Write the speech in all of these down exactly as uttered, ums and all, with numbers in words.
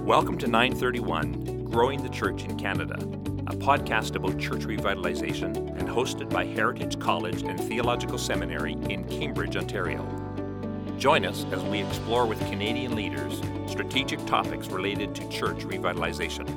Welcome to nine thirty-one, Growing the Church in Canada, a podcast about church revitalization and hosted by Heritage College and Theological Seminary in Cambridge, Ontario. Join us as we explore with Canadian leaders strategic topics related to church revitalization.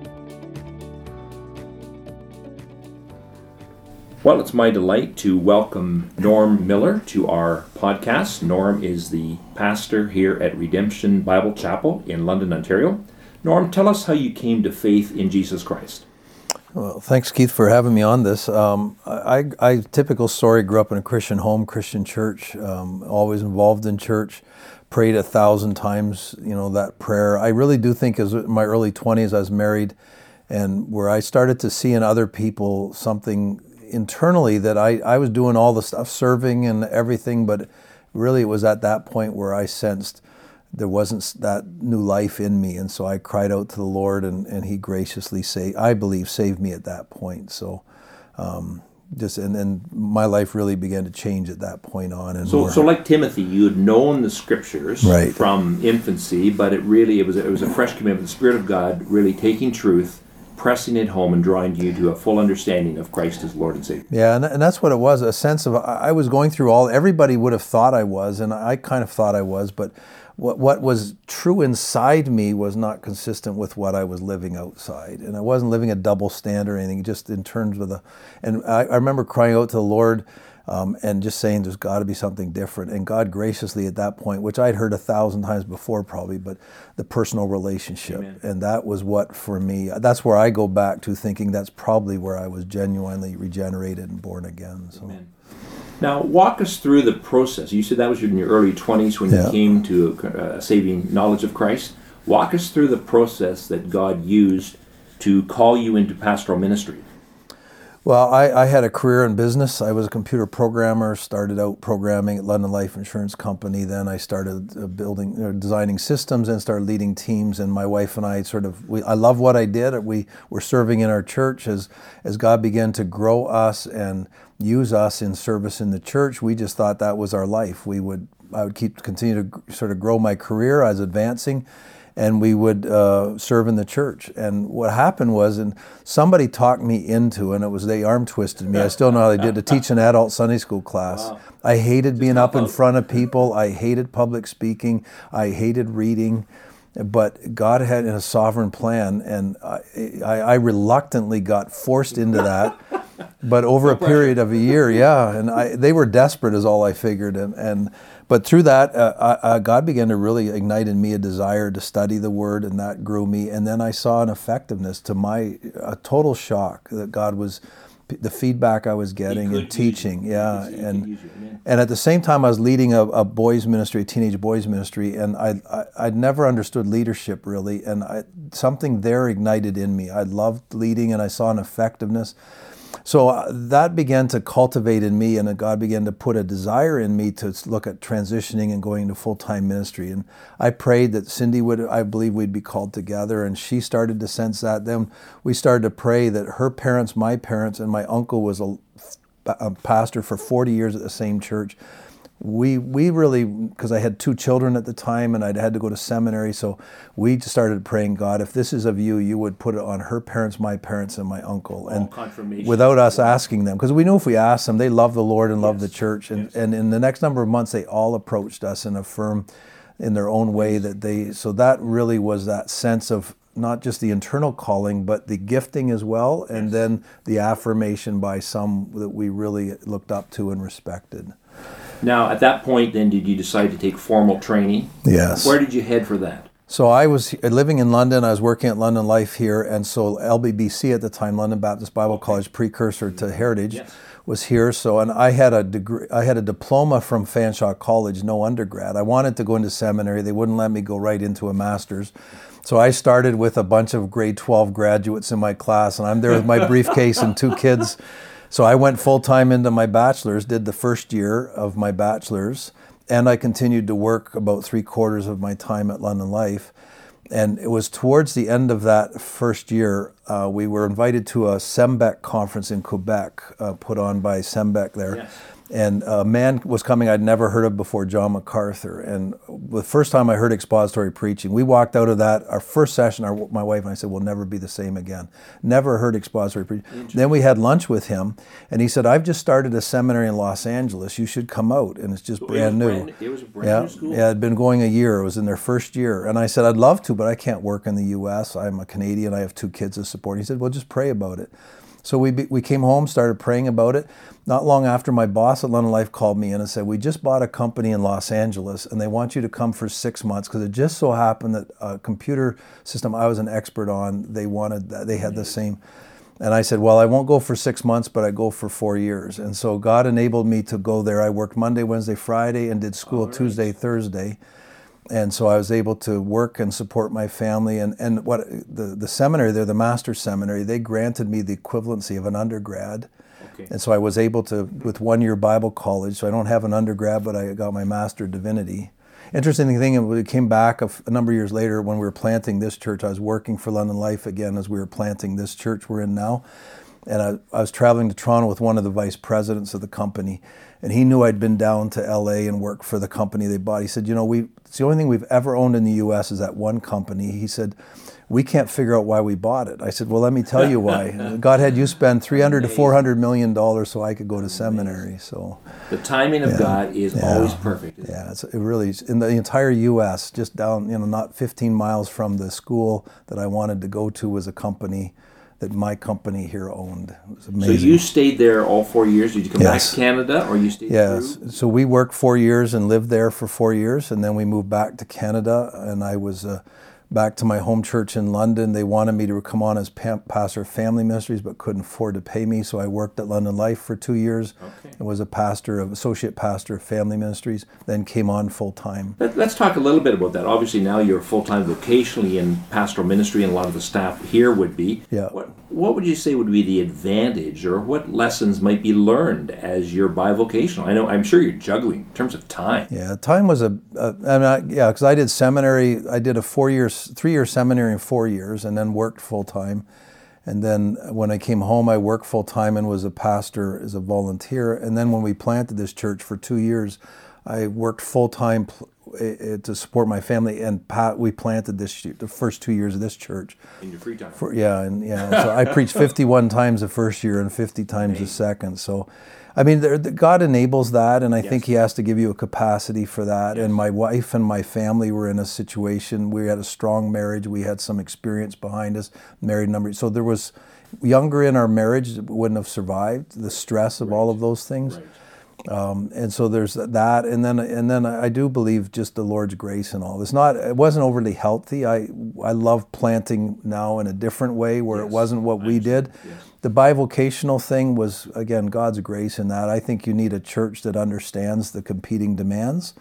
Well, it's my delight to welcome Norm Miller to our podcast. Norm is the pastor here at Redemption Bible Chapel in London, Ontario. Norm, tell us how you came to faith in Jesus Christ. Well, thanks, Keith, for having me on this. Um, I, I, typical story, grew up in a Christian home, Christian church, um, always involved in church, prayed a thousand times, you know, that prayer. I really do think as in my early twenties, I was married, and where I started to see in other people something internally that I, I was doing all the stuff, serving and everything, but really it was at that point where I sensed there wasn't that new life in me. And so I cried out to the Lord, and, and he graciously, saved, I believe, saved me at that point. So um, just and, and my life really began to change at that point on. And so, so like Timothy, you had known the scriptures right. from infancy, but it really, it was, it was a fresh commitment, the Spirit of God really taking truth, pressing it home and drawing you to a full understanding of Christ as Lord and Savior. Yeah, and, and that's what it was, a sense of, I was going through all, everybody would have thought I was, and I kind of thought I was, but what what was true inside me was not consistent with what I was living outside. And I wasn't living a double standard or anything, just in terms of the, and I, I remember crying out to the Lord, Um, and just saying there's got to be something different. And God graciously at that point, which I'd heard a thousand times before probably, but the personal relationship. Amen. And that was what, for me, that's where I go back to thinking that's probably where I was genuinely regenerated and born again. So. Amen. Now, walk us through the process. You said that was in your early twenties when yeah. you came to a, a saving knowledge of Christ. Walk us through the process that God used to call you into pastoral ministry. Well, I, I had a career in business. I was a computer programmer, started out programming at London Life Insurance Company. Then I started uh, building, uh, designing systems and started leading teams. And my wife and I sort of, we, I love what I did. We were serving in our church as, as God began to grow us and use us in service in the church. We just thought that was our life. We would, I would keep, continue to sort of grow my career. I was advancing. And we would uh, serve in the church. And what happened was, and somebody talked me into, and it was they arm twisted me. I still know how they did, to teach an adult Sunday school class. Wow. I hated being up in front of people. I hated public speaking. I hated reading. But God had a sovereign plan, and I, I, I reluctantly got forced into that. But over a period of a year, yeah, and I, they were desperate, is all I figured, and and. But through that, uh, I, God began to really ignite in me a desire to study the Word, and that grew me. And then I saw an effectiveness to my, a total shock that God was, the feedback I was getting and teaching, yeah. And and at the same time, I was leading a, a boys ministry, a teenage boys ministry, and I, I I'd never understood leadership really, and I, something there ignited in me. I loved leading, and I saw an effectiveness. So uh, that began to cultivate in me, and God began to put a desire in me to look at transitioning and going into full-time ministry. And I prayed that Cindy would, I believe we'd be called together, and she started to sense that. Then we started to pray that her parents, my parents, and my uncle was a, a pastor for forty years at the same church. We we really, because I had two children at the time and I'd had to go to seminary, so we started praying, God, if this is of you, you would put it on her parents, my parents, and my uncle. And without us asking them, because we knew if we asked them, they love the Lord and love yes. the church. And, yes. and in the next number of months, they all approached us and affirmed in their own way that they, so that really was that sense of not just the internal calling, but the gifting as well, and yes. then the affirmation by some that we really looked up to and respected. Now, at that point, then, did you decide to take formal training? Yes. Where did you head for that? So I was living in London. I was working at London Life here, and so L B B C at the time, London Baptist Bible okay. College, precursor to Heritage, yes. was here. So, and I had a degree, I had a diploma from Fanshawe College, no undergrad. I wanted to go into seminary. They wouldn't let me go right into a master's. So I started with a bunch of grade twelve graduates in my class, and I'm there with my briefcase and two kids. So I went full-time into my bachelor's, did the first year of my bachelor's, and I continued to work about three quarters of my time at London Life. And it was towards the end of that first year, uh, we were invited to a SEMBEC conference in Quebec, uh, put on by SEMBEC there. Yes. And a man was coming I'd never heard of before, John MacArthur. And the first time I heard expository preaching, we walked out of that, our first session, our, my wife and I said, we'll never be the same again. Never heard expository preaching. Then we had lunch with him, and he said, I've just started a seminary in Los Angeles. You should come out. And it's just So brand it was new. Brand, it was a brand yeah, new school? Yeah, it had been going a year. It was in their first year. And I said, I'd love to, but I can't work in the U S. I'm a Canadian. I have two kids to support. He said, well, just pray about it. So we be, we came home, started praying about it. Not long after, my boss at London Life called me in and said, we just bought a company in Los Angeles, and they want you to come for six months because it just so happened that a computer system I was an expert on, they wanted that, they had the same. And I said, well, I won't go for six months, but I go for four years. And so God enabled me to go there. I worked Monday, Wednesday, Friday, and did school right. Tuesday, Thursday. And so I was able to work and support my family. And, and what the, the seminary there, the master's seminary, they granted me the equivalency of an undergrad. Okay. And so I was able to, with one-year Bible college, so I don't have an undergrad, but I got my Master of Divinity. Interesting thing, we came back a, f- a number of years later when we were planting this church. I was working for London Life again as we were planting this church we're in now. And I, I was traveling to Toronto with one of the vice presidents of the company. And he knew I'd been down to L A and worked for the company they bought. He said, you know, we it's the only thing we've ever owned in the U S is that one company. He said, we can't figure out why we bought it. I said, well, let me tell you why. God had you spend three hundred to four hundred million dollars so I could go to seminary. So the timing of yeah, God is yeah, always perfect. Yeah, it's, it really is. In the entire U S, just down, you know, not fifteen miles from the school that I wanted to go to was a company that my company here owned. It was amazing. So you stayed there all four years? Did you come Yes. back to Canada, or you stayed Yes. through? So we worked four years and lived there for four years, and then we moved back to Canada, and I was uh, back to my home church in London. They wanted me to come on as pa- pastor of family ministries, but couldn't afford to pay me, so I worked at London Life for two years Okay. and was a pastor of associate pastor of family ministries. Then came on full time. Let, let's talk a little bit about that. Obviously, now you're full-time vocationally in pastoral ministry, and a lot of the staff here would be. Yeah. What, what would you say would be the advantage, or what lessons might be learned as you're bivocational? I know, I'm sure you're juggling in terms of time. Yeah, time was a, a I mean, I, yeah, because I did seminary. I did a four years, three year seminary in four years, and then worked full time. And then when I came home, I worked full time and was a pastor as a volunteer. And then when we planted this church for two years, I worked full time pl- uh, to support my family, and pa- we planted this the first two years of this church. In your free time. For, yeah, and yeah, so I preached fifty-one times the first year and fifty times the second. So, I mean, there, the, God enables that, and I Yes. think He has to give you a capacity for that. And my wife and my family were in a situation. We had a strong marriage. We had some experience behind us. Married a number. So there was younger in our marriage that wouldn't have survived the stress of all of those things. Right. Um, and so there's that, and then and then I do believe just the Lord's grace and all. It's not, it wasn't overly healthy. I I love planting now in a different way where Yes, it wasn't what I we understand. did. Yes. The bivocational thing was, again, God's grace in that. I think you need a church that understands the competing demands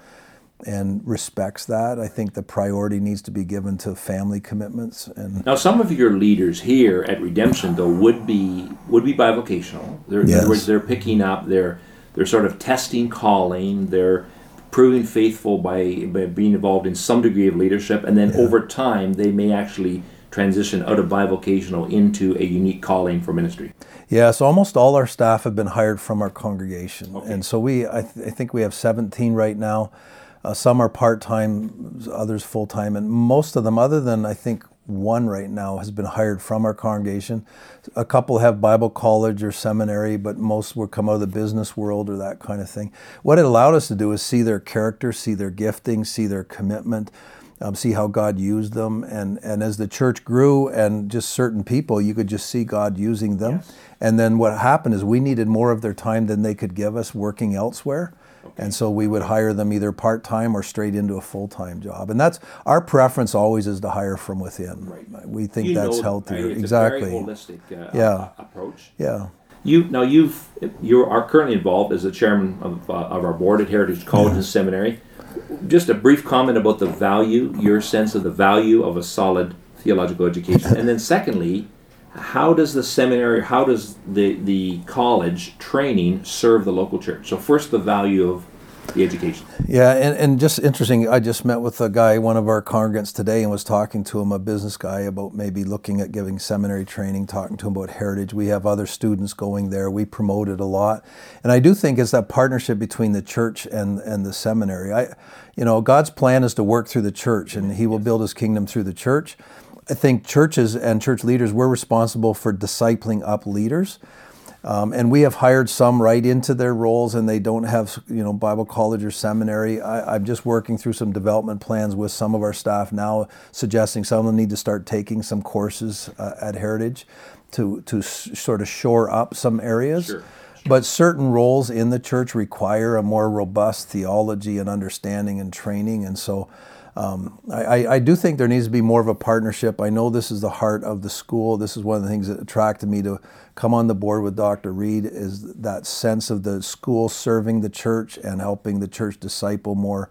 and respects that. I think the priority needs to be given to family commitments. And Now, some of your leaders here at Redemption, though, would be would be bivocational. They're, In Yes. other words, they're picking up, they're they're sort of testing calling, they're proving faithful by, by being involved in some degree of leadership, and then over time they may actually transition out of bivocational into a unique calling for ministry. Yeah, so almost all our staff have been hired from our congregation. Okay. And so we, I, th- I think we have seventeen right now. Uh, some are part-time, others full-time, and most of them, other than I think one right now, has been hired from our congregation. A couple have Bible college or seminary, but most will come out of the business world or that kind of thing. What it allowed us to do is see their character, see their gifting, see their commitment, um, see how God used them. And, and as the church grew and just certain people, you could just see God using them. Yes. And then what happened is we needed more of their time than they could give us working elsewhere. And so we would hire them either part-time or straight into a full-time job. And that's our preference always is to hire from within. Right. We think You that's know, healthier. right? It's Exactly. a very holistic uh, Yeah. uh, approach. Yeah. You now you've you are currently involved as the chairman of, uh, of our board at Heritage College and Seminary. Just a brief comment about the value, your sense of the value of a solid theological education, and then secondly, how does the seminary, how does the the college training serve the local church? So first, the value of the education. Yeah, and, and just interesting, I just met with a guy, one of our congregants today, and was talking to him, a business guy, about maybe looking at giving seminary training, talking to him about Heritage. We have other students going there. We promote it a lot. And I do think it's that partnership between the church and, and the seminary. I, you know, God's plan is to work through the church, and he will build his kingdom through the church. I think churches and church leaders, we're responsible for discipling up leaders. Um, and we have hired some right into their roles, and they don't have, you know, Bible college or seminary. I, I'm just working through some development plans with some of our staff now, suggesting some of them need to start taking some courses uh, at Heritage to to s- sort of shore up some areas. Sure. But certain roles in the church require a more robust theology and understanding and training, and so Um, I, I do think there needs to be more of a partnership. I know this is the heart of the school. This is one of the things that attracted me to come on the board with Doctor Reed, is that sense of the school serving the church and helping the church disciple more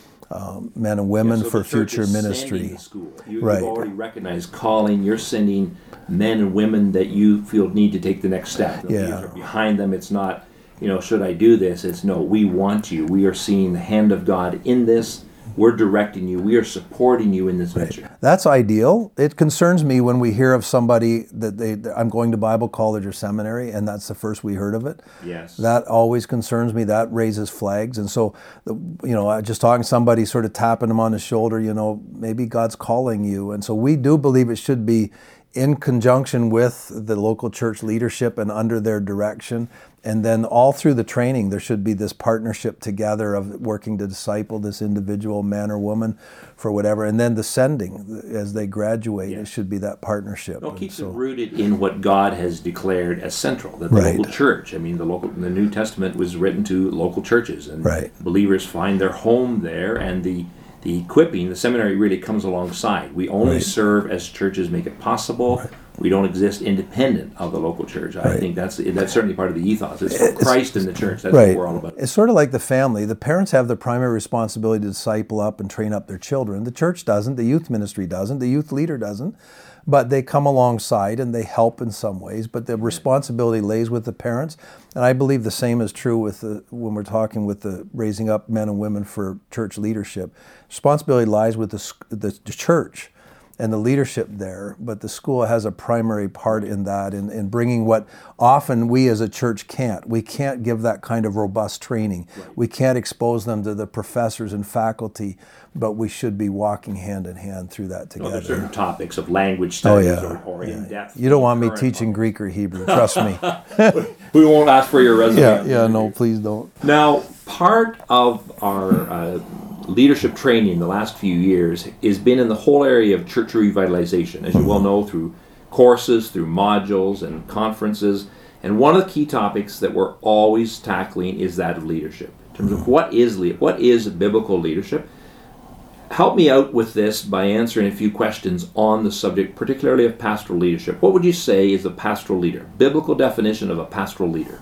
um, men and women yeah, so for the church future is ministry. sending the school. You, right. You've already recognized calling. You're sending men and women that you feel need to take the next step. Yeah. You're behind them. It's not, you know, should I do this? It's no, we want you. We are seeing the hand of God in this. We're directing you. We are supporting you in this venture. Right. That's ideal. It concerns me when we hear of somebody that they, I'm going to Bible college or seminary, and that's the first we heard of it. Yes. That always concerns me. That raises flags. And so, the, you know, just talking to somebody, sort of tapping them on the shoulder, you know, maybe God's calling you. And so we do believe it should be in conjunction with the local church leadership and under their direction. And then all through the training, there should be this partnership together of working to disciple this individual man or woman for whatever. And then the sending, as they graduate, yeah. it should be that partnership. No, it keeps so, it rooted in what God has declared as central, that the Right. local church. I mean, the local, the New Testament was written to local churches, and Right. believers find their home there, and the the equipping, the seminary really comes alongside. We only Right. serve as churches make it possible. Right. We don't exist independent of the local church. I Right. think that's that's certainly part of the ethos. It's for It's- Christ in the church. That's right. what we're all about. It's sort of like the family. The parents have the primary responsibility to disciple up and train up their children. The church doesn't. The youth ministry doesn't. The youth leader doesn't. But they come alongside and they help in some ways. But the responsibility lays with the parents. And I believe the same is true with the, when we're talking with the raising up men and women for church leadership. Responsibility lies with the, the, the church and the leadership there, but the school has a primary part in that, in, in bringing what often we as a church can't. We can't give that kind of robust training. Right. We can't expose them to the professors and faculty, but we should be walking hand in hand through that together. Well, there's certain topics of language studies oh, yeah. or, or yeah. in-depth. You don't want me teaching Greek or Hebrew, trust me. We won't ask for your resume. Yeah, yeah, no, please don't. Now, part of our uh, leadership training the last few years has been in the whole area of church revitalization, as you well know, through courses, through modules and conferences. And one of the key topics that we're always tackling is that of leadership. In terms of what is le- what is biblical leadership? Help me out with this by answering a few questions on the subject, particularly of pastoral leadership. What would you say is a pastoral leader? Biblical definition of a pastoral leader.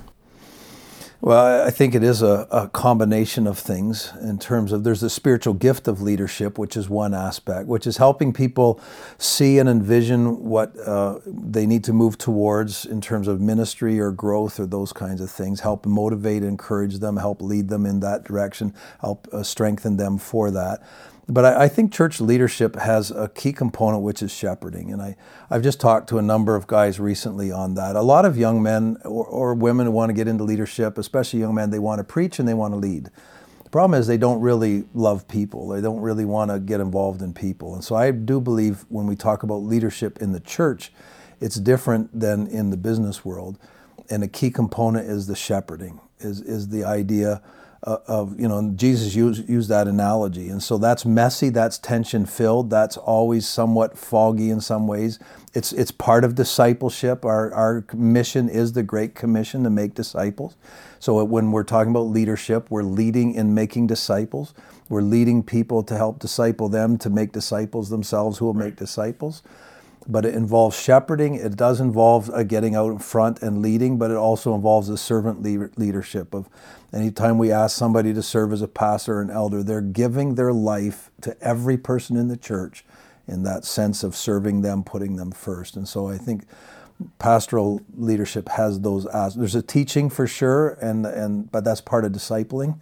Well, I think it is a, a combination of things in terms of there's the spiritual gift of leadership, which is one aspect, which is helping people see and envision what uh, they need to move towards in terms of ministry or growth or those kinds of things, help motivate, encourage them, help lead them in that direction, help uh, strengthen them for that. But I, I think church leadership has a key component, which is shepherding. And I, I've just talked to a number of guys recently on that. A lot of young men or, or women who want to get into leadership, especially young men, they want to preach and they want to lead. The problem is they don't really love people. They don't really want to get involved in people. And so I do believe when we talk about leadership in the church, it's different than in the business world. And a key component is the shepherding, is, is the idea Uh, of, you know, Jesus used, used that analogy. And so that's messy, that's tension-filled, that's always somewhat foggy in some ways. It's it's part of discipleship. Our, our mission is the Great Commission to make disciples. So when we're talking about leadership, we're leading in making disciples. We're leading people to help disciple them, to make disciples themselves who will make disciples. But it involves shepherding. It does involve uh, getting out in front and leading, but it also involves a servant le- leadership of anytime we ask somebody to serve as a pastor or an elder, they're giving their life to every person in the church in that sense of serving them, putting them first. And so I think pastoral leadership has those as there's a teaching for sure, and and but that's part of discipling.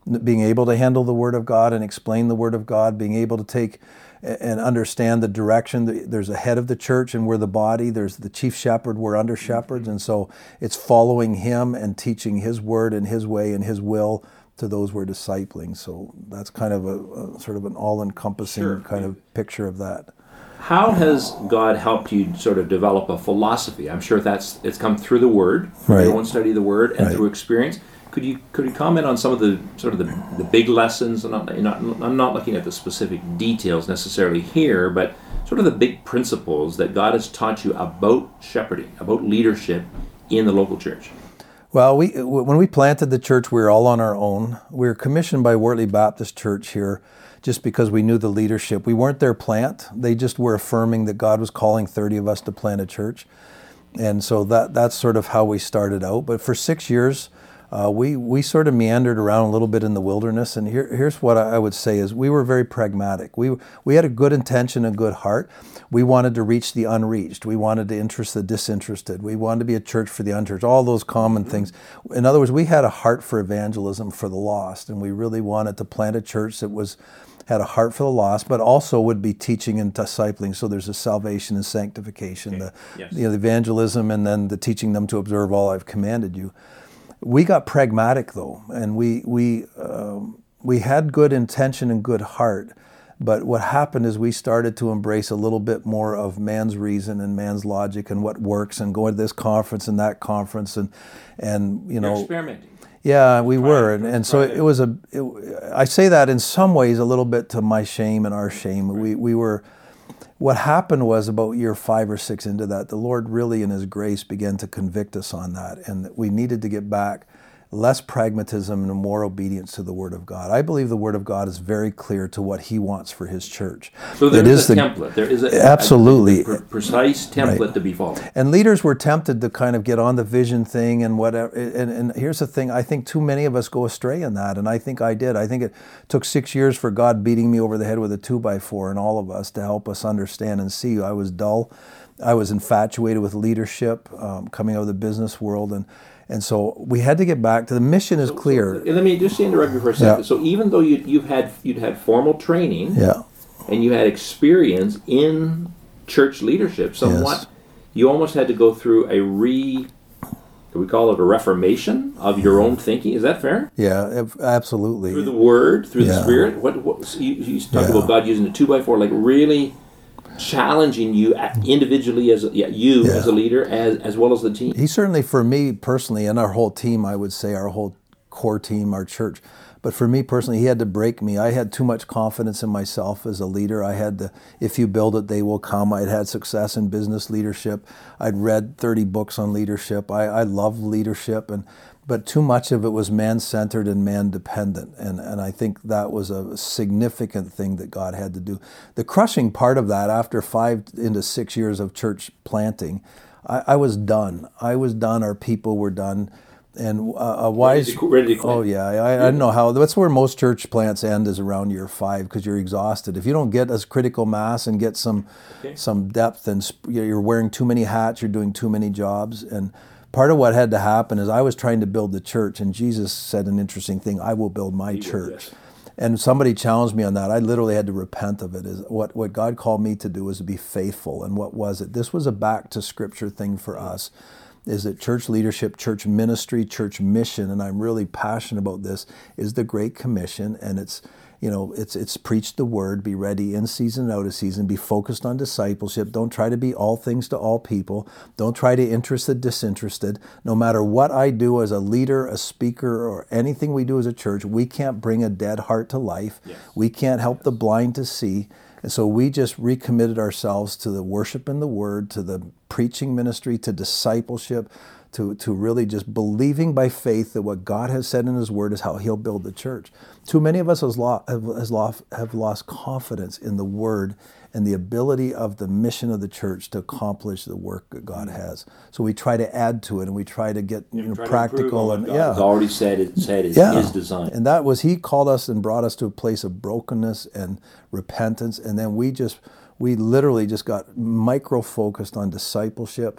being able to handle the Word of God and explain the Word of God, being able to take and understand the direction. There's a head of the church and we're the body. There's the chief shepherd, we're under shepherds. And so it's following him and teaching his word and his way and his will to those we're discipling. So that's kind of a, a sort of an all-encompassing sure. kind of picture of that. How has God helped you sort of develop a philosophy? I'm sure that's it's come through the Word, through right. your own study of the Word, and right. through experience. Could you could you comment on some of the sort of the, the big lessons? I'm not, not, I'm not looking at the specific details necessarily here, but sort of the big principles that God has taught you about shepherding, about leadership in the local church. Well, we when we planted the church, we were all on our own. We were commissioned by Wortley Baptist Church here just because we knew the leadership. We weren't their plant. They just were affirming that God was calling thirty of us to plant a church. And so that that's sort of how we started out. But for six years, Uh, we we sort of meandered around a little bit in the wilderness, and here, here's what I would say is we were very pragmatic. We we had a good intention, a good heart. We wanted to reach the unreached. We wanted to interest the disinterested. We wanted to be a church for the unchurched, all those common things. In other words, we had a heart for evangelism for the lost, and we really wanted to plant a church that was had a heart for the lost, but also would be teaching and discipling. So there's a salvation and sanctification, okay. the, yes. you know, the evangelism, and then the teaching them to observe all I've commanded you. We got pragmatic though, and we we um, we had good intention and good heart, but what happened is we started to embrace a little bit more of man's reason and man's logic and what works, and going to this conference and that conference, and and you know, You're experimenting. Yeah, we were, and, and so it, it was a. It, I say that in some ways a little bit to my shame and our shame. Right. We we were. What happened was about year five or six into that, the Lord really in His grace began to convict us on that, and that we needed to get back less pragmatism and more obedience to the Word of God. I believe the Word of God is very clear to what He wants for His church. So there it is, is a the, template. There is a, absolutely. a, a precise template right. to be followed. And leaders were tempted to kind of get on the vision thing and whatever. And, and here's the thing, I think too many of us go astray in that, and I think I did. I think it took six years for God beating me over the head with a two by four and all of us to help us understand and see. I was dull. I was infatuated with leadership, um, coming out of the business world, and And so we had to get back to the mission is so, clear. So, let me just interrupt you for a second. Yeah. So even though you, you've had you'd had formal training, yeah. and you had experience in church leadership, somewhat, yes. you almost had to go through a re, do we call it a reformation of your own thinking? Is that fair? Yeah, absolutely. Through the Word, through yeah. the Spirit. What, what so you, you talk yeah. about God using a two by four, like really challenging you individually as a, yeah, you yeah. as a leader, as as well as the team. He certainly, for me personally, and our whole team, I would say, our whole core team, our church. But for me personally, he had to break me. I had too much confidence in myself as a leader. I had to, if you build it, they will come. I'd had success in business leadership. I'd read thirty books on leadership. I, I love leadership, and but too much of it was man-centered and man-dependent. And, and I think that was a significant thing that God had to do. The crushing part of that, after five into six years of church planting, I, I was done. I was done. Our people were done. And uh, a wise, ready to, ready to oh yeah, I, I don't know how. That's where most church plants end, is around year five, because you're exhausted. If you don't get as critical mass and get some, okay. some depth, and sp- you're wearing too many hats, you're doing too many jobs. And part of what had to happen is I was trying to build the church, and Jesus said an interesting thing: "I will build my he church." Will, yes. And somebody challenged me on that. I literally had to repent of it. Is what what God called me to do was to be faithful. And what was it? This was a back to Scripture thing for us. Is that church leadership, church ministry, church mission, and I'm really passionate about this, is the Great Commission, and it's, you know, it's it's preach the word, be ready in season, out of season, be focused on discipleship. Don't try to be all things to all people. Don't try to interest the disinterested. No matter what I do as a leader, a speaker, or anything we do as a church, we can't bring a dead heart to life. Yes. We can't help the blind to see. And so we just recommitted ourselves to the worship and the word, to the preaching ministry, to discipleship, to, to really just believing by faith that what God has said in His word is how He'll build the church. Too many of us has lost, have, has lost, have lost confidence in the word and the ability of the mission of the church to accomplish the work that God has. So we try to add to it, and we try to get you know, practical, and God yeah, has already said it said is yeah. His design. And that was He called us and brought us to a place of brokenness and repentance, and then we just we literally just got micro focused on discipleship.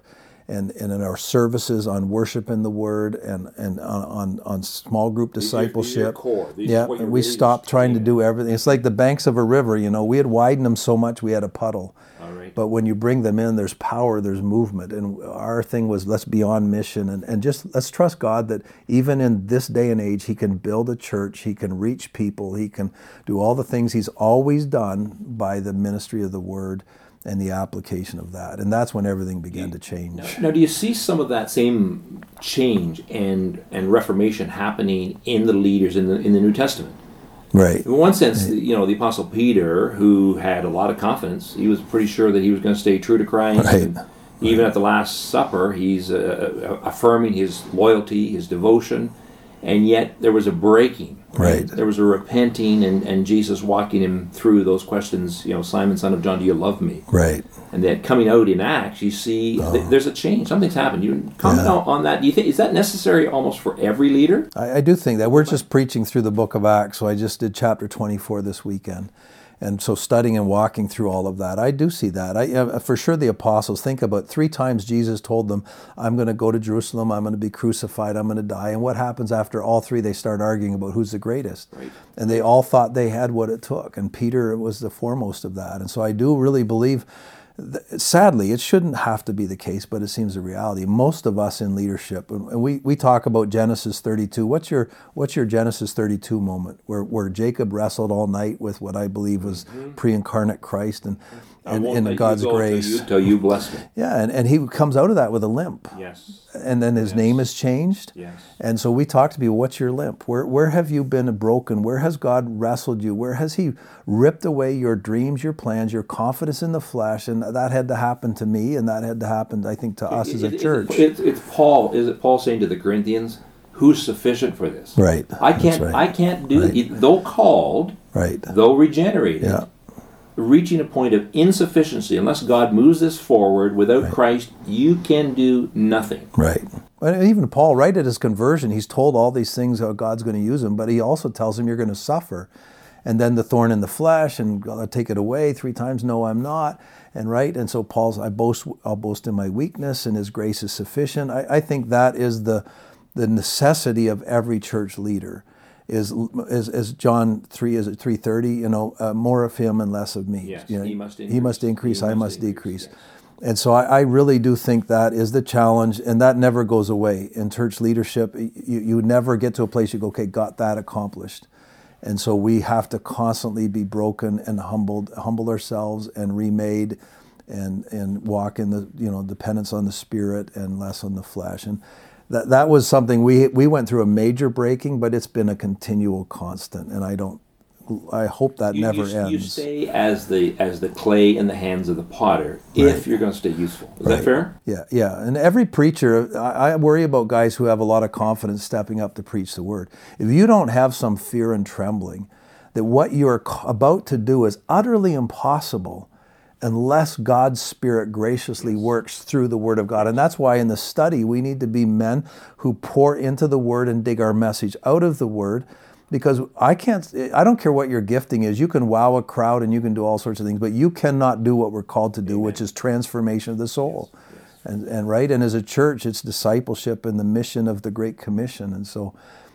and, and in our services on worship in the Word and, and on, on, on small group discipleship. These are your core. These yeah, are what and you're we really stopped trying to doing. do everything. It's like the banks of a river, you know. We had widened them so much we had a puddle. All right. But when you bring them in, there's power, there's movement. And our thing was, let's be on mission and, and just let's trust God that even in this day and age, He can build a church, He can reach people, He can do all the things He's always done by the ministry of the Word and the application of that. And that's when everything began to change. Now, now, do you see some of that same change and and reformation happening in the leaders in the in the New Testament? Right. In one sense, you know, the Apostle Peter, who had a lot of confidence, he was pretty sure that he was going to stay true to Christ. Right. And even at the Last Supper, he's uh, affirming his loyalty, his devotion, and yet there was a breaking. Right. There was a repenting, and, and Jesus walking him through those questions. You know, Simon, son of John, do you love me? Right. And then coming out in Acts, you see Oh. th- there's a change. Something's happened. You comment Yeah. on, on that. Do you think is that necessary almost for every leader? I, I do think that. We're just preaching through the book of Acts, so I just did chapter twenty-four this weekend. And so studying and walking through all of that, I do see that. I, uh, for sure the apostles, think about three times Jesus told them, I'm going to go to Jerusalem, I'm going to be crucified, I'm going to die. And what happens after all three? They start arguing about who's the greatest. Right. And they all thought they had what it took. And Peter was the foremost of that. And so I do really believe, sadly, it shouldn't have to be the case, but it seems a reality. Most of us in leadership, and we, we talk about Genesis thirty-two. What's your what's your Genesis thirty-two moment where, where Jacob wrestled all night with what I believe was mm-hmm. pre-incarnate Christ and, and, and God's grace? Till you, till you bless me. Yeah, and, and he comes out of that with a limp. Yes. And then his yes. name is changed. Yes. And so we talk to people, what's your limp? Where where have you been broken? Where has God wrestled you? Where has He ripped away your dreams, your plans, your confidence in the flesh? And that had to happen to me, and that had to happen, I think, to us it, as a it, church. It, it, it's Paul. Is it Paul saying to the Corinthians, "Who's sufficient for this?" Right. I can't. Right. I can't do right. it. Though called, right. though regenerated, yeah. reaching a point of insufficiency. Unless God moves this forward, without right. Christ, you can do nothing. Right. And even Paul, right at his conversion, he's told all these things how God's going to use him, but he also tells him you're going to suffer. And then the thorn in the flesh, and I'll take it away three times. No, I'm not. And right. And so Paul's, I boast, I'll boast in my weakness, and His grace is sufficient. I, I think that is the the necessity of every church leader. Is as, as John three is at three thirty. You know, uh, more of Him and less of me. Yes, you know, he must increase. He must increase. He I must must increase, decrease. yes. And so I, I really do think that is the challenge, and that never goes away. In church leadership, you, you never get to a place you go, okay, got that accomplished. And so we have to constantly be broken and humbled, humble ourselves and remade and and walk in the, you know, dependence on the Spirit and less on the flesh. And that that was something we we went through a major breaking, but it's been a continual constant, and I don't I hope that You, never you, ends. you stay as the as the clay in the hands of the potter Right. if you're going to stay useful. Is Right. that fair? Yeah, yeah. And every preacher, I, I worry about guys who have a lot of confidence stepping up to preach the word. If you don't have some fear and trembling that what you're about to do is utterly impossible unless God's Spirit graciously works through the Word of God. And that's why in the study we need to be men who pour into the Word and dig our message out of the Word. Because I can't, I don't care what your gifting is. You can wow a crowd and you can do all sorts of things, but you cannot do what we're called to do, Amen. Which is transformation of the soul. Yes, yes. And, and right, and as a church, it's discipleship and the mission of the Great Commission. And so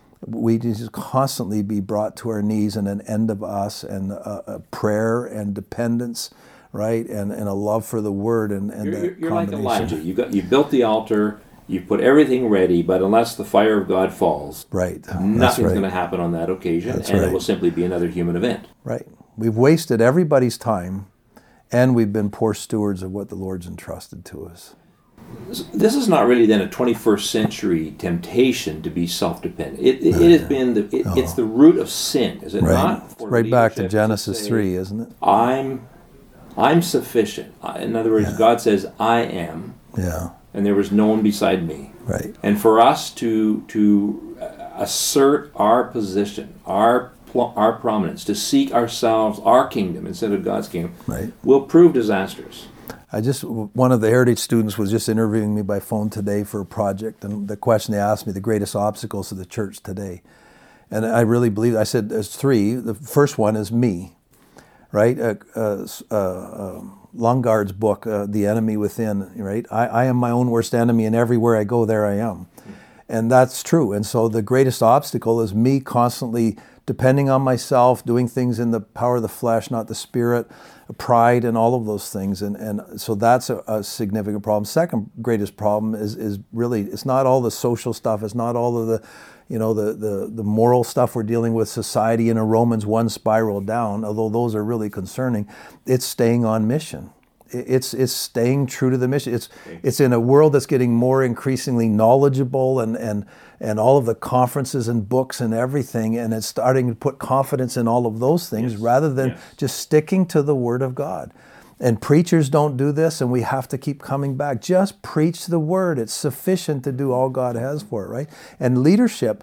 we just constantly be brought to our knees and an end of us and a, a prayer and dependence, right, and, and a love for the Word and, and You're, that you're like combination. Elijah. You got you built the altar. You've put everything ready, but unless the fire of God falls, right. nothing's right. going to happen on that occasion, That's and right. it will simply be another human event. Right. We've wasted everybody's time, and we've been poor stewards of what the Lord's entrusted to us. This is not really then a twenty-first century temptation to be self-dependent. It, it, it has been, the, it, No. it's the root of sin, is it Right. not? For Right back to leadership Genesis say, three, isn't it? I'm, I'm sufficient. In other words, Yeah. God says, I am, Yeah. and there was no one beside me. Right. And for us to to assert our position, our pl- our prominence, to seek ourselves, our kingdom instead of God's kingdom, Right. will prove disastrous. I just, one of the Heritage students was just interviewing me by phone today for a project, and the question they asked me, the greatest obstacles to the church today. And I really believe, I said there's three. The first one is me. right? Uh, uh, uh, uh, Lungard's book, uh, The Enemy Within, right? I, I am my own worst enemy, and everywhere I go, there I am. And that's true. And so the greatest obstacle is me constantly depending on myself, doing things in the power of the flesh, not the spirit, pride, and all of those things. And and so that's a, a significant problem. Second greatest problem is is really, it's not all the social stuff. It's not all of the, you know, the the the moral stuff we're dealing with, society in a Romans one spiral down, although those are really concerning. It's staying on mission. It's it's staying true to the mission. It's it's in a world that's getting more increasingly knowledgeable and and and all of the conferences and books and everything, and it's starting to put confidence in all of those things yes. rather than yes. just sticking to the Word of God. And preachers don't do this, and we have to keep coming back. Just preach the Word. It's sufficient to do all God has for it, right? And leadership,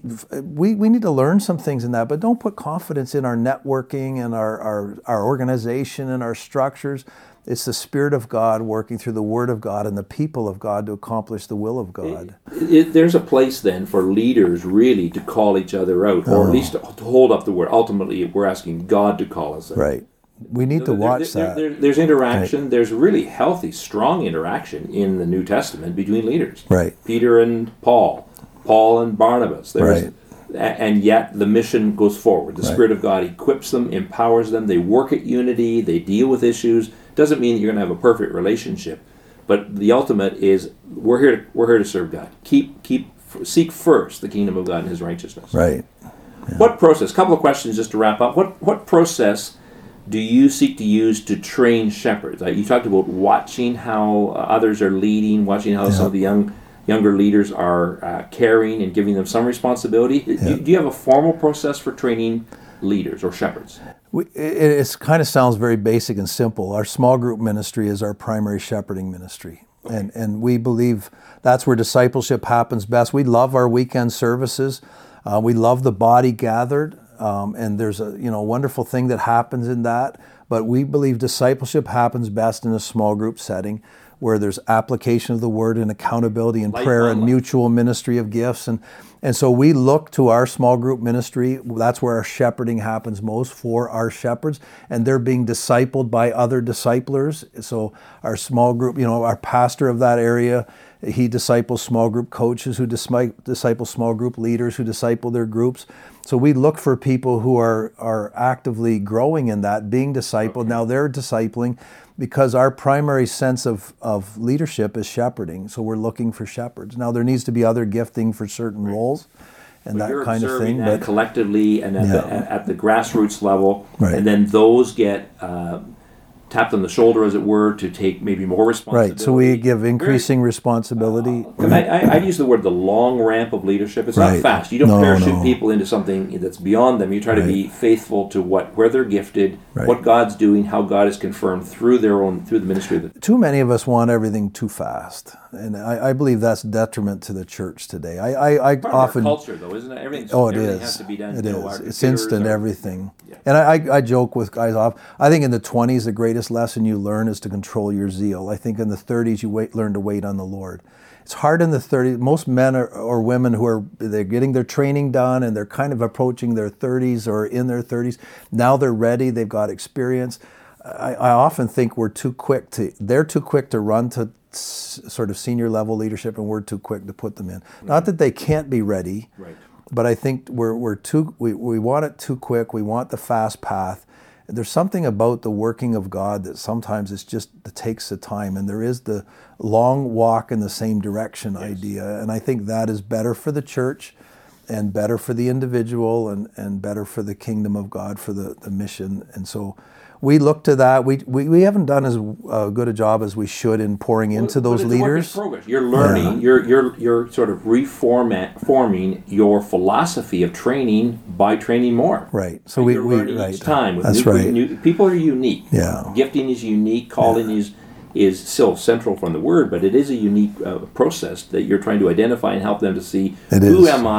we, we need to learn some things in that, but don't put confidence in our networking and our, our, our organization and our structures. It's the Spirit of God working through the Word of God and the people of God to accomplish the will of God. It, it, there's a place then for leaders really to call each other out, or oh. at least to, to hold up the Word. Ultimately, we're asking God to call us out. Right. We need to watch there, that. There, there, there's interaction. Right. There's really healthy, strong interaction in the New Testament between leaders. Right. Peter and Paul, Paul and Barnabas. There's, right. And yet the mission goes forward. The right. Spirit of God equips them, empowers them. They work at unity. They deal with issues. Doesn't mean that you're going to have a perfect relationship, but the ultimate is we're here. To, we're here to serve God. Keep keep seek first the kingdom of God and His righteousness. Right. Yeah. What process? A couple of questions just to wrap up. What what process do you seek to use to train shepherds? Uh, you talked about watching how uh, others are leading, watching how yeah. some of the young younger leaders are uh, caring and giving them some responsibility. Yeah. Do, do you have a formal process for training leaders or shepherds? We, it it's kind of sounds very basic and simple. Our small group ministry is our primary shepherding ministry. Okay. And and we believe that's where discipleship happens best. We love our weekend services. Uh, we love the body gathered. Um, and there's a you know wonderful thing that happens in that. But we believe discipleship happens best in a small group setting where there's application of the word and accountability and life prayer and mutual ministry of gifts. And, and so we look to our small group ministry. That's where our shepherding happens most for our shepherds. And they're being discipled by other disciplers. So our small group, you know, our pastor of that area, he disciples small group coaches who disciple small group leaders who disciple their groups. So we look for people who are, are actively growing in that, being discipled. Okay. Now they're discipling because our primary sense of, of leadership is shepherding. So we're looking for shepherds. Now there needs to be other gifting for certain right. roles and but that kind of thing. That but collectively and at, yeah. the, at the grassroots level, right. and then those get uh, tapped on the shoulder, as it were, to take maybe more responsibility. Right, so we give increasing Very, responsibility. Uh, I, I, I use the word the long ramp of leadership. It's right. not fast. You don't no, parachute no. people into something that's beyond them. You try right. to be faithful to what where they're gifted, right. what God's doing, how God is confirmed through their own through the ministry of the. Too many of us want everything too fast, and I, I believe that's detriment to the church today. I, I, I Part often of our culture though, isn't it? Everything's, oh, it everything is. has to be done. It you is. know, It's instant or, everything. Yeah. And I, I joke with guys off. I think in the twenties, the greatest lesson you learn is to control your zeal. I think in the thirties, you wait, learn to wait on the Lord. It's hard in the thirties. Most men are, or women who are they're getting their training done and they're kind of approaching their thirties or in their thirties. Now they're ready. They've got experience. I, I often think we're too quick to. They're too quick to run to s- sort of senior level leadership, and we're too quick to put them in. Right. Not that they can't be ready. Right. But I think we're we're too we, we want it too quick. We want the fast path. There's something about the working of God that sometimes it's just it takes the time, and there is the long walk in the same direction yes. idea. And I think that is better for the church, and better for the individual, and, and better for the kingdom of God, for the, the mission. And so we look to that. We we, we haven't done as uh, good a job as we should in pouring well, into those leaders. You're learning. Yeah. You're you're you're sort of reformat forming your philosophy of training by training more. Right. So and we you're we learning right. each time. With That's new, right. New, people are unique. Yeah. Gifting is unique. Calling yeah. is is still central from the word, but it is a unique uh, process that you're trying to identify and help them to see it who is. am I.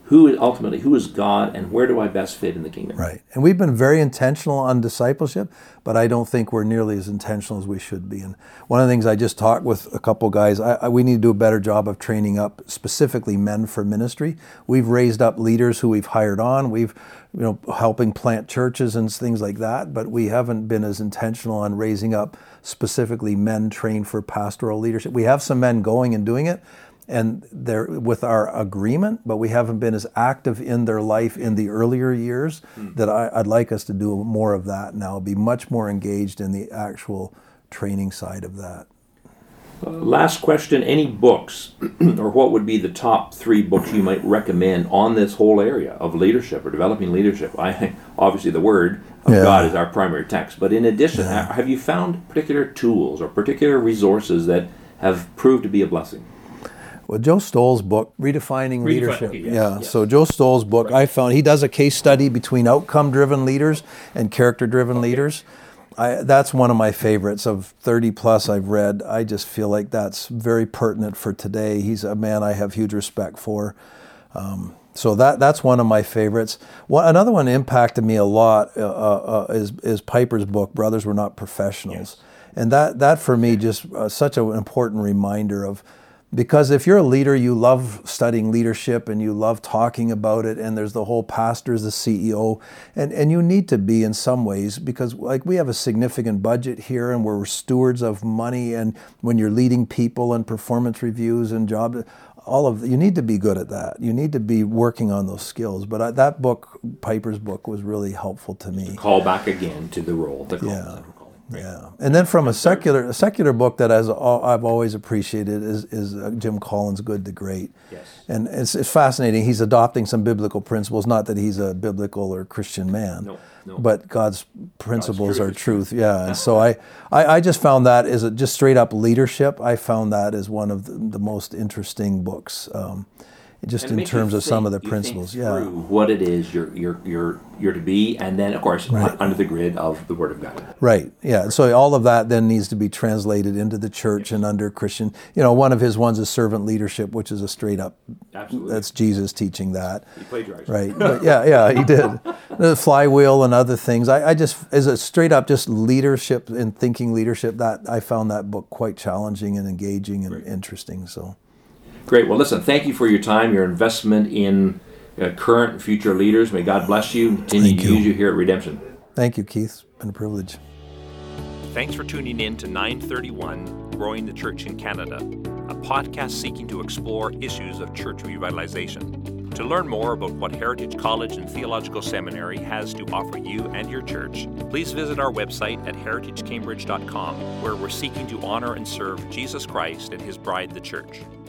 who is ultimately, who is God and where do I best fit in the kingdom? Right. And we've been very intentional on discipleship, but I don't think we're nearly as intentional as we should be. And one of the things I just talked with a couple guys, I, I, we need to do a better job of training up specifically men for ministry. We've raised up leaders who we've hired on. We've, you know, helping plant churches and things like that, but we haven't been as intentional on raising up specifically men trained for pastoral leadership. We have some men going and doing it, and they're with our agreement, but we haven't been as active in their life in the earlier years mm. that I, I'd like us to do more of that now, be much more engaged in the actual training side of that. Uh, last question, any books, or what would be the top three books you might recommend on this whole area of leadership or developing leadership? I Obviously the Word of yeah. God is our primary text, but in addition, yeah. have you found particular tools or particular resources that have proved to be a blessing? Well, Joe Stoll's book, Redefining Redefine, Leadership. yes, yeah, yes. So Joe Stoll's book, right. I found, he does a case study between outcome-driven leaders and character-driven okay. leaders. I, that's one of my favorites. Of thirty plus I've read, I just feel like that's very pertinent for today. He's a man I have huge respect for. Um, so that that's one of my favorites. One, another one impacted me a lot uh, uh, is, is Piper's book, Brothers Were Not Professionals. Yes. And that, that for me just uh, such an important reminder of, because if you're a leader, you love studying leadership and you love talking about it, and there's the whole pastor as the C E O, and, and you need to be in some ways, because like we have a significant budget here and we're stewards of money, and when you're leading people and performance reviews and job, all of you need to be good at that. You need to be working on those skills. But I, that book, Piper's book, was really helpful to me. Call back again to the role. The call, yeah. Yeah, and then from a secular a secular book that as I've always appreciated is is Jim Collins' Good to Great. Yes. And it's, it's fascinating. He's adopting some biblical principles. Not that he's a biblical or Christian man, no, no. but God's principles God's are truth. Yeah, and so I, I I just found that as a just straight up leadership. I found that as one of the, the most interesting books. Um, Just in terms of think, some of the principles, yeah. What it is you're you're you're you're to be, and then of course right. under the grid of the Word of God. Right. Yeah. So all of that then needs to be translated into the church and under Christian. You know, one of his ones is servant leadership, which is a straight up. Absolutely. That's Jesus teaching that. He plagiarized. Right. But yeah. Yeah. He did. The flywheel and other things. I, I just as a straight up just leadership and thinking leadership. That I found that book quite challenging and engaging and Great. interesting. So. Great. Well, listen, thank you for your time, your investment in uh, current and future leaders. May God bless you and continue thank to you. use you here at Redemption. Thank you, Keith. It's been a privilege. Thanks for tuning in to nine thirty-one, Growing the Church in Canada, a podcast seeking to explore issues of church revitalization. To learn more about what Heritage College and Theological Seminary has to offer you and your church, please visit our website at heritage cambridge dot com, where we're seeking to honor and serve Jesus Christ and His bride, the church.